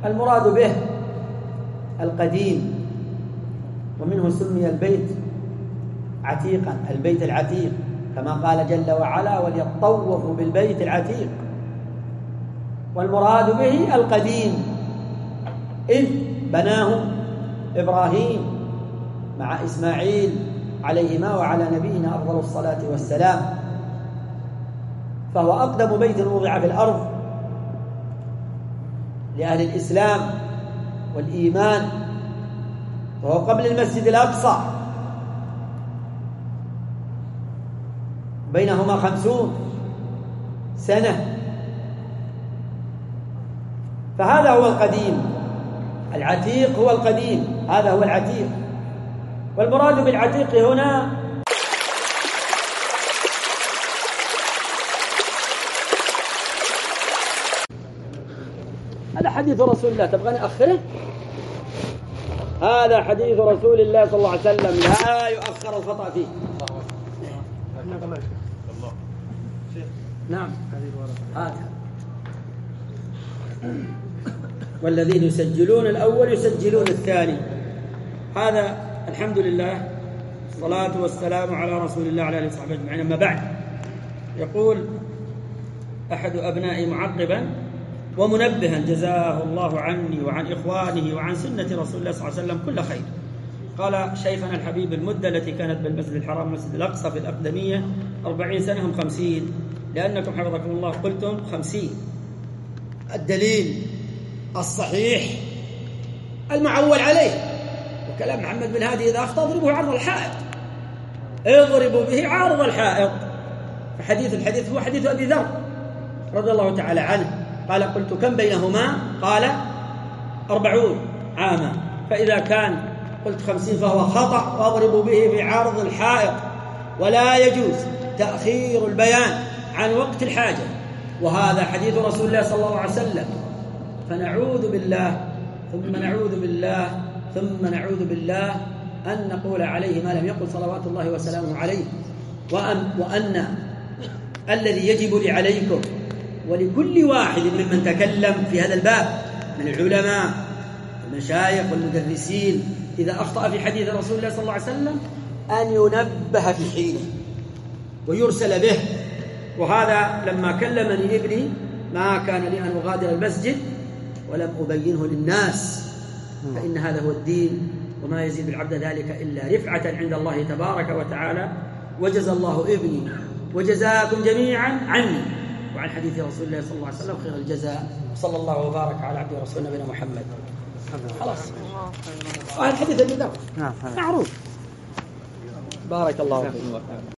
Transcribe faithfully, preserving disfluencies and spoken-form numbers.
المراد به القديم، ومنه سمي البيت عتيقا، البيت العتيق، كما قال جل وعلا وليطوفوا بالبيت العتيق. والمراد به القديم إذ بناه إبراهيم مع إسماعيل عليهما وعلى نبينا أفضل الصلاة والسلام، فهو أقدم بيت وضع في الأرض لأهل الإسلام والإيمان، وهو قبل المسجد الأقصى، بينهما خمسون سنة. فهذا هو القديم، العتيق هو القديم، هذا هو العتيق. والمراد بالعتيق هنا هذا حديث رسول الله. تبغاني أخره؟ هذا حديث رسول الله صلى الله عليه وسلم لا يؤخر الخطأ فيه. نعم هذا. والذين يسجلون الأول يسجلون الثاني. هذا الحمد لله، الصلاة والسلام على رسول الله وعلى آله وصحبه أجمعين. أما بعد، يقول أحد أبنائي معقبا ومنبها جزاه الله عني وعن إخوانه وعن سنة رسول الله صلى الله عليه وسلم كل خير، قال شيخنا الحبيب المدة التي كانت بالمسجد الحرام والمسجد الأقصى في الأقدمية أربعين سنة هم خمسين، لأنكم حفظكم الله قلتم خمسين. الدليل الصحيح المعول عليه، وكلام محمد بن هادي إذا أخطأ اضربه عرض الحائط، اضربوا به عرض الحائط. فحديث الحديث هو حديث أبي ذر رضي الله تعالى عنه، قال قلت كم بينهما؟ قال أربعون عاما. فإذا كان قلت خمسين فهو خطأ، واضربوا به في عرض الحائط. ولا يجوز تأخير البيان عن وقت الحاجة، وهذا حديث رسول الله صلى الله عليه وسلم. فنعوذ بالله ثم نعوذ بالله ثم نعوذ بالله أن نقول عليه ما لم يقل صلوات الله وسلامه عليه. وأن, وأن الذي يجب لي عليكم ولكل واحد ممن تكلم في هذا الباب من العلماء والمشايخ والمدرسين إذا أخطأ في حديث رسول الله صلى الله عليه وسلم أن ينبه في حينه ويرسل به. وهذا لما كلمني ابني ما كان لي أن أغادر المسجد ولم أبينه للناس، فإن هذا هو الدين، وما يزيد العبد ذلك إلا رفعة عند الله تبارك وتعالى. وجزى الله ابني وجزاكم جميعا عني وعن حديث رسول الله صلى الله عليه وسلم خير الجزاء. صلى الله وبارك على عبد رسول نبينا محمد. خلاص هذا الحديث اللي معروف. بارك الله فيك.